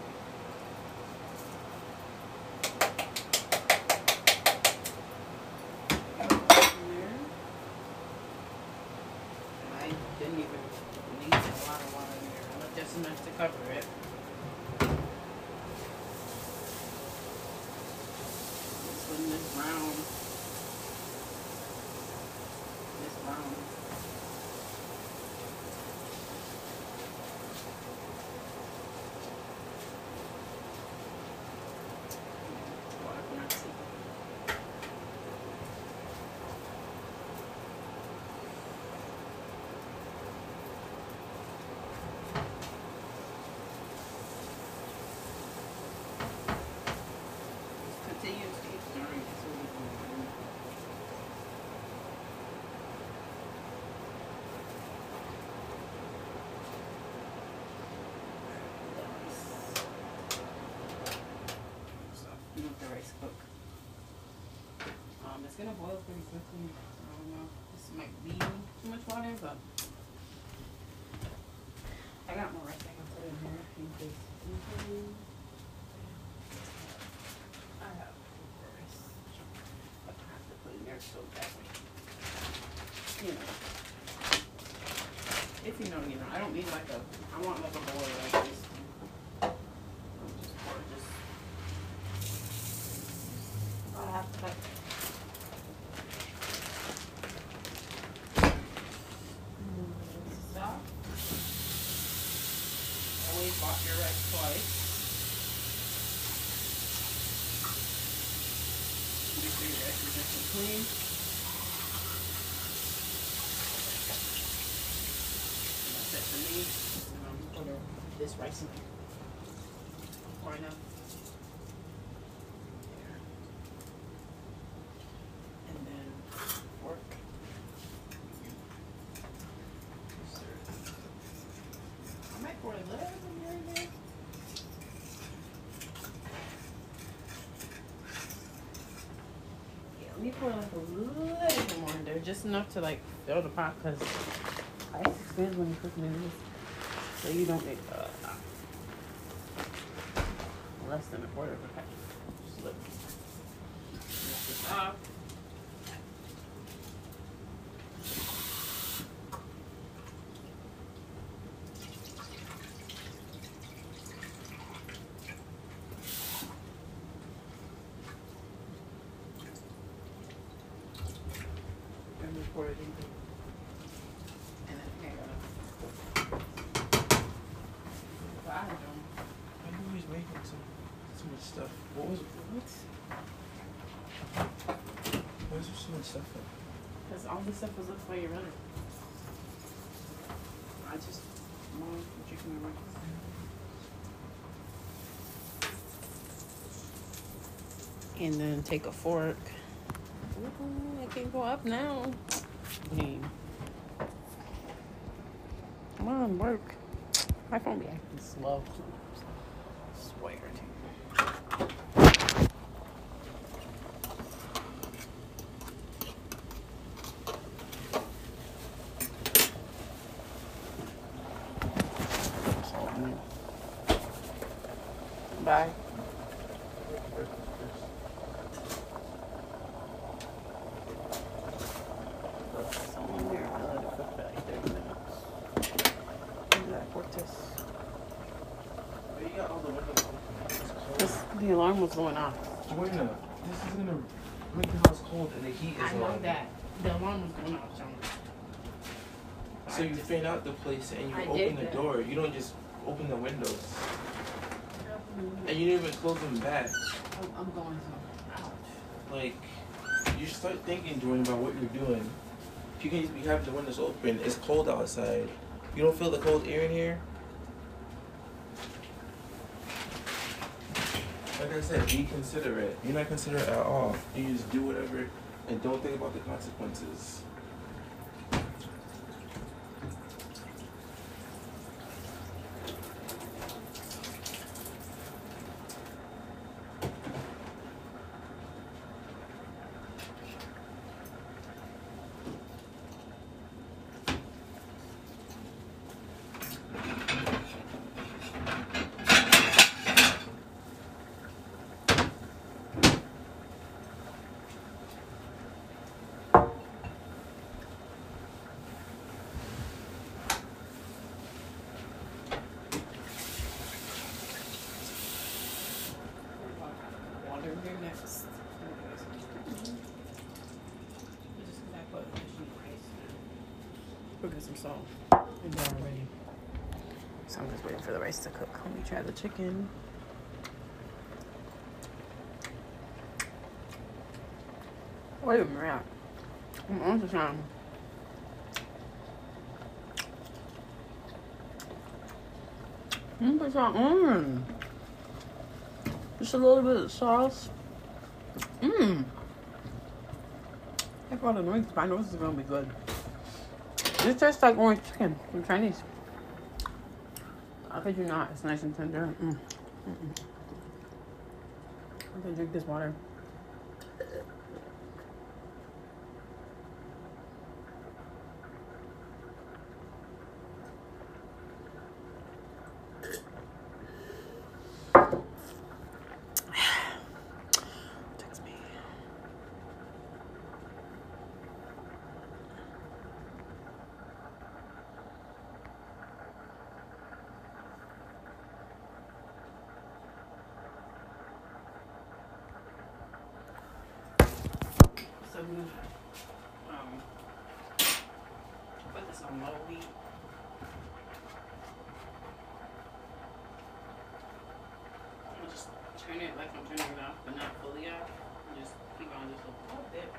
I didn't even need a lot of water in here. I left just enough to cover it. This brown. This brown. Water from that sea. Continue to keep stirring so we can. You want the rice cook. It's gonna boil pretty quickly. I don't know. This might be too much water, but I got more rice I can put in here in case anything. I have more rice. I have to put in there so that way. You know. If you know, you know. I don't need like a. I want like a bowl like this. I'll just pour this. I have to cut. Stop. Always wash your rice twice. Make sure your rice is nice and clean. And that's it for me. And I'm gonna put this rice in here. Or no. And then fork. I might pour a little in here. Yeah, let me pour like a little bit more in there, just enough to like fill the pot, because ice expands when you cook noodles, so you don't need less than a quarter of a cup. Just look. Mix this up. And we pour it in there. And then here you go. I don't. I knew he was making so much stuff. What was it? Why is there so much stuff in? Because all this stuff was left by your brother. I just want the chicken and rice. And then take a fork. Ooh, it can go up now. Game. Come on, work. My phone be acting slow. I swear to you. Bye. Someone here, I'll let it cook for like 30 minutes. Look at that this. You got all the windows open. This, the alarm was going off. Joanna, this is gonna make the house cold and the heat is I know on. that. The alarm was going off, John. So you fan out the place and you I open did the that. door. You don't just open the windows. And you didn't even close them back. I'm going to. Ouch. Like, you start thinking, Jordan, about what you're doing. If you can just be having the windows open, it's cold outside. You don't feel the cold air in here? Like, like I said, be considerate. You're not considerate at all. You just do whatever and don't think about the consequences. Water here next. We'll get some salt. It's done already. So I'm just waiting for the rice to cook. Let me try the chicken. Wait a minute. I'm on to something. Put some on. Just a little bit of sauce. I got the noise, but I know this is gonna be good. It tastes like orange chicken from Chinese. I kid you not, it's nice and tender. I can drink this water. Text me. So I'm gonna put this on low heat. I'm gonna just turn it like I'm turning it off, but not fully off. Just keep on just a little bit.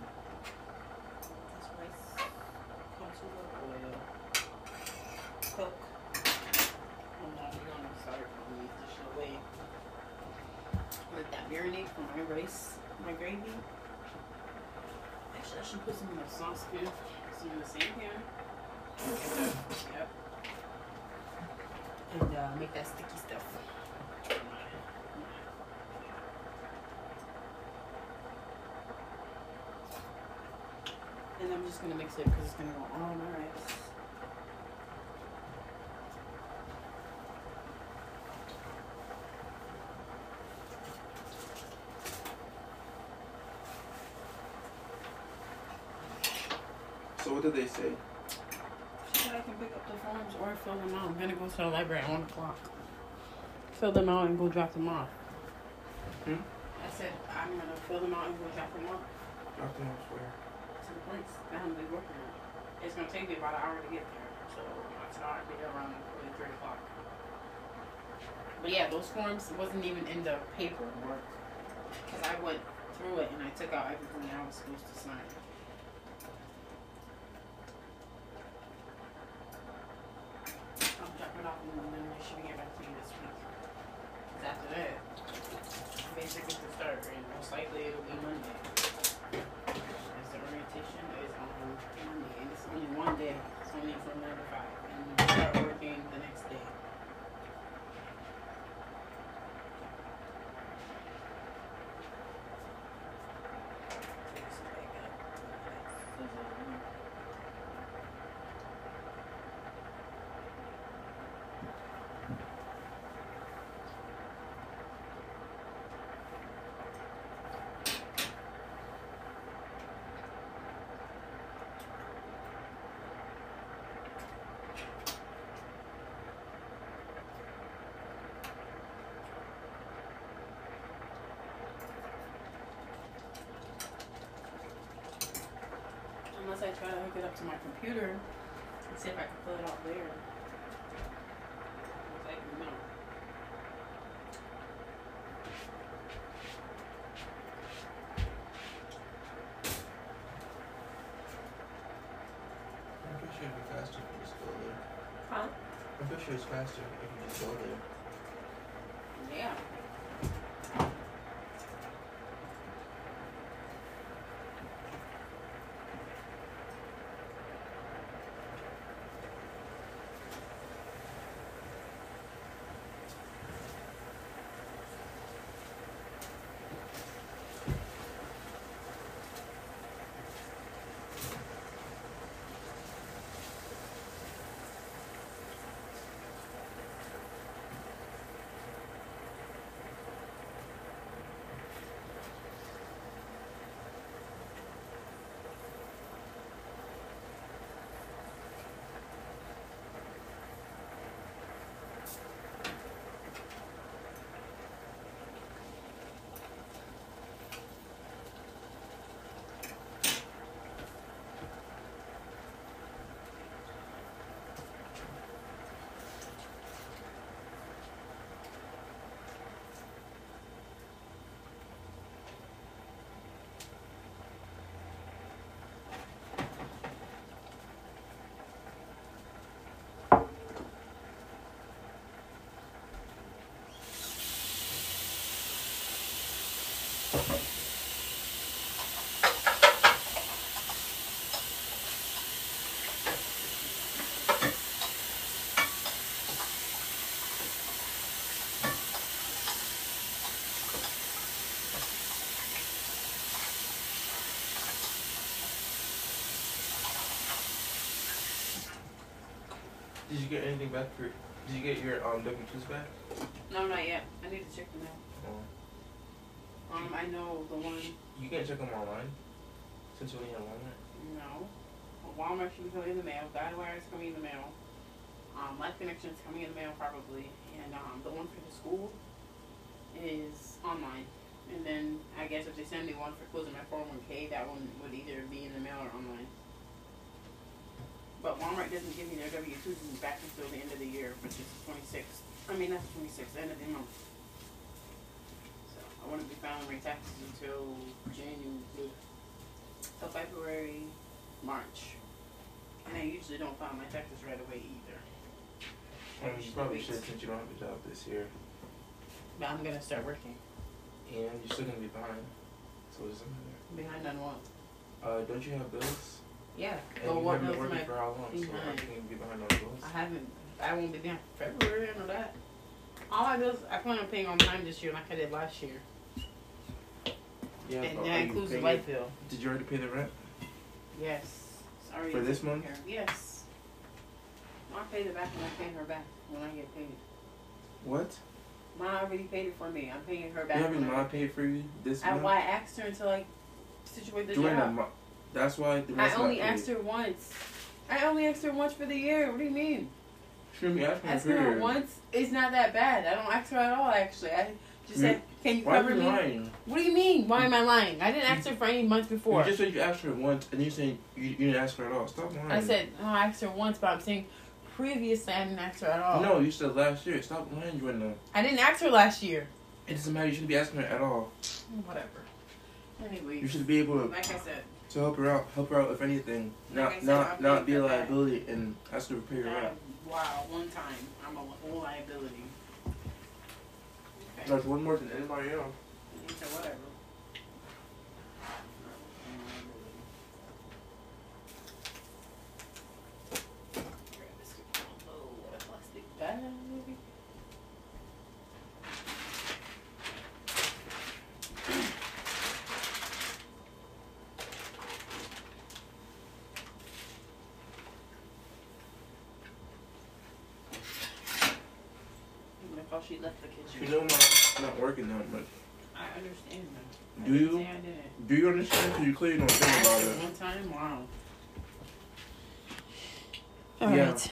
This rice comes with oil. Cook. And now we're gonna start from the additional way. Let that marinate for my rice, my gravy. Actually, I should put some in the saucepan, some in the same pan. Yep. And make that sticky stuff. And I'm just gonna mix it because it's gonna go on my rice. So what did they say? She said I can pick up the forms or fill them out. I'm gonna go to the library at 1 o'clock. Fill them out and go drop them off. I said I'm gonna fill them out and go drop them off. Drop them off where? To the place that I'm working at. It's gonna take me about an hour to get there. So I start be around 3 o'clock. But yeah, those forms wasn't even in the paperwork. Because I went through it and I took out everything I was supposed to sign. I'm dropping it off and then they should get back to me this week. Because after that, basically to start, and most likely it'll be Monday. As the orientation is on Monday, and it's only one day. It's only from 9 to 5, and you start working the next day. Unless I try to hook it up to my computer and see if I can fill it out there. It's like, no. I'm pretty sure it'd be faster if you just go there. Huh? I'm pretty sure it's faster if you just go there. Yeah. Did you get anything back for? Did you get your W-2s back? No, not yet. I need to check them out. Oh. I know the one. You can't check them online. Since you're in Walmart. No. Walmart should be coming in the mail. Guidewire is coming in the mail. Life Connection is coming in the mail probably, and the one for the school is online. And then I guess if they send me one for closing my 401k, that one would either be in the mail or online. But Walmart doesn't give me their W-2s back until the end of the year, which is the 26th. I mean, that's the 26th, end of the month. So I wouldn't be filing my taxes until January, till February, March. And I usually don't file my taxes right away either. You probably should since you don't have a job this year. But I'm gonna start working. And you're still gonna be behind. So it doesn't matter. Behind on what? Don't you have bills? Yeah. And But you what haven't been bills am working I for how long? So behind? aren't you gonna be behind on bills? I won't be behind for February, I know that. All my bills, I plan on paying on time this year like I did last year. Yeah, And but that are you includes the paying light it- bill. Did you already pay the rent? Yes. Sorry. For this month? Yes. I paid it back and I'm paying her back when I get paid. What? Ma already paid it for me. I'm paying her back. You having when I mom paid for you this month? why I asked her until I situate the During job. that's why the I rest only got paid. asked her once. I only asked her once for the year. What do you mean? Shouldn't be asking Asking her for once is not that bad. I don't ask her at all, actually. I just said, can you Why are cover you me? lying? What do you mean? Why am I lying? I didn't ask her for any months before. You just said you asked her once, and you saying you didn't ask her at all. Stop lying. I said, no, I asked her once, but I'm saying previously I didn't ask her at all. No, you said last year. Stop lying, Joanna. I didn't ask her last year. It doesn't matter. You shouldn't be asking her at all. Whatever. Anyway, You should be able to, like I said, help her out if anything. Like I said, Not be a I'll pay her back. liability and ask her to pay her rent. wow, one time I'm a whole liability. Okay. That's one more than anybody else. He said, whatever. Grab this plastic bag, maybe. She left the kitchen. You know I'm not working that much. I understand that. Do you? I didn't. Do you understand? Because you clearly don't think about it. One time, wow. Yeah. All right.